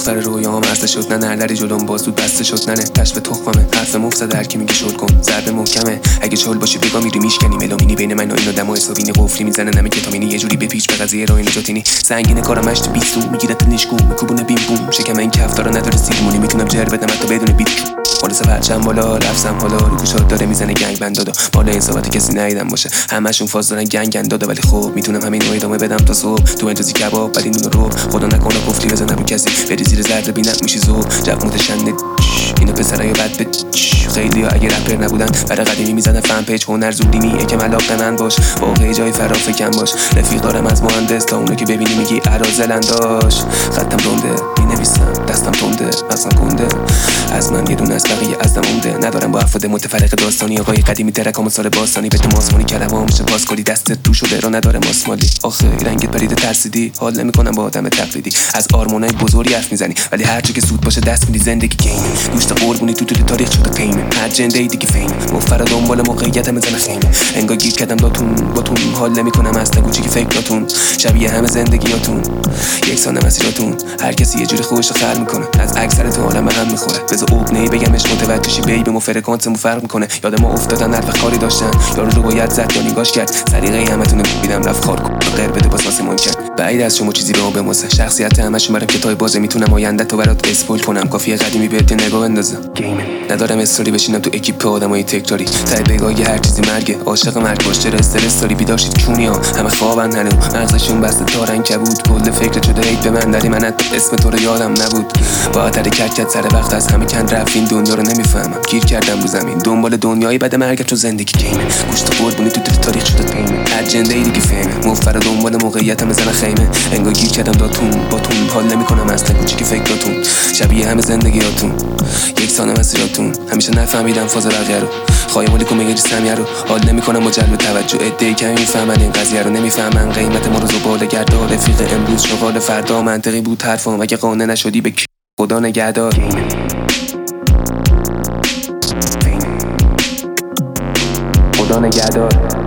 دختر رویام عرضه شد، نه نردری جلوم باز دود بسته شد، نه کشف تخممه حرف مفت هر کی میگه شل کن ضربه محکمه، اگه چل باشی بگا میری میشکنی، ملامینی بین من و اینو دم و حسابینی قفلی میزنه نمی کتامینی، یه جوری بپیچ به قضیه راه نجاتینی، سنگینه کارم مشت 20 میگیره نشکو میکوبونه بیم بوم، شکم این کف داره نداره سیرمونی، میتونم جر بدم حتی بدون بیت خلاص پرچم بالا لفظم حالا رو گوشات داره میزنه گنگ بندادا، مال حسابات کسی ندیدم باشه، همشون فاز دارن گنگ دادا، ولی خب میتونم همین رو ادامه بدم تا صبح، تو انتظی کباب ولی نون رو خدا نکنه قفلی بزنم رو کسی، بری زیر ذره بینت میشی زو جب متشنج، اینو پسرای بد به خیلی اگه رپر نبودن برای قدیمی میزنه فن پیج، هنر زودینی یکم علاقه من باش، واقعی جای فرافکن باش، رفیق دارم از مهندس تا اونو که ببینی میگی ارازلن داش، خطم رونده مینویسم دستم تنده اصلا کنده، از من یه دونه از بقیه ازم عمده، ندارم با افراد متفرق داستانی، آقای قدیمی ترکام سال باستانی، به تو ماسمونی کلمام میشه پاس کلی دستت تو شده رو نداره ماسمالی، آخه رنگت پرید ترسیدی، حال نمیکنم با آدم تقلیدی، از آرمانای بزرگی حرف میزنی ولی هر چی که سود باشه دست میدی، زندگی گیمه گوشت قربونی تو تاریخ شده قیمه، هر جنده ای دیگه فیمه، مفر دنبال موقعیت میزنه خیمه، انگار گیر کردم باتون حال نمیکنم اصلا گوچی که فکراتون شبیه همه زندگیاتون یکسان مسیراتون، هر کسی یه جوری خودش رو خلق میکنه، از اکثرتون عالم هم میخوره، بذار عقنه‌ای بگمش متوجه شی بیب مو فرکانسمون فرق میکنه، یاد ما افتادن هر وقت کاری داشتن یارو رو باید زد یا نگاش کرد، سلیقه همتون رو میدم رفت خار کن غیر بده باز واسه ممکن، بعید از شما چیزی به ما بموزه، شخصیت همشون برام کتاب بازه، میتونم آینده تو برات اسپول کنم، کافیه قدیمی بهت نگاه بندازم، ندارم استوری بشینم تو اکیپ آدمای تکراری، تای بگاه هر چیزی مرگه، عاشق مرگ باش، چرا استرس داری بیداشید چونیا همه خوابن هنو مغزشون بسته تارن کبود، کل فکر شده عید به من داری منت اسم تو رو یادم نبود، باید حرکت سر وقت از همه کند رفت، این دنیا رو نمیفهمم گیر کردم رو زمین دنبال دنیایی بعد مرگم، چون زندگی گیمه گوشت قربونی تو تاریخ شده قیمه، اجنده ای دیگه فهمه مفر دنبال موقعیتم بزنه خیمه، انگار گیر کردم باتون حال نمیکنم اصلا کوچیکی فکراتون شبیه همه زندگیاتون یکسان مسیراتون، همیشه نفهمیدم فاز بقیه رو، خایمالی که میگی سمیه رو حال نمیکنم با جلب توجه، عده‌ای که میفهمن این قضیه رو نمیفهمن، قیمت ما رو زباله گردار، رفیق امروز شغال فردا، منطقی بود حرفم اگه قانع نشدی به خدا نگهدار، خدا نگهدار.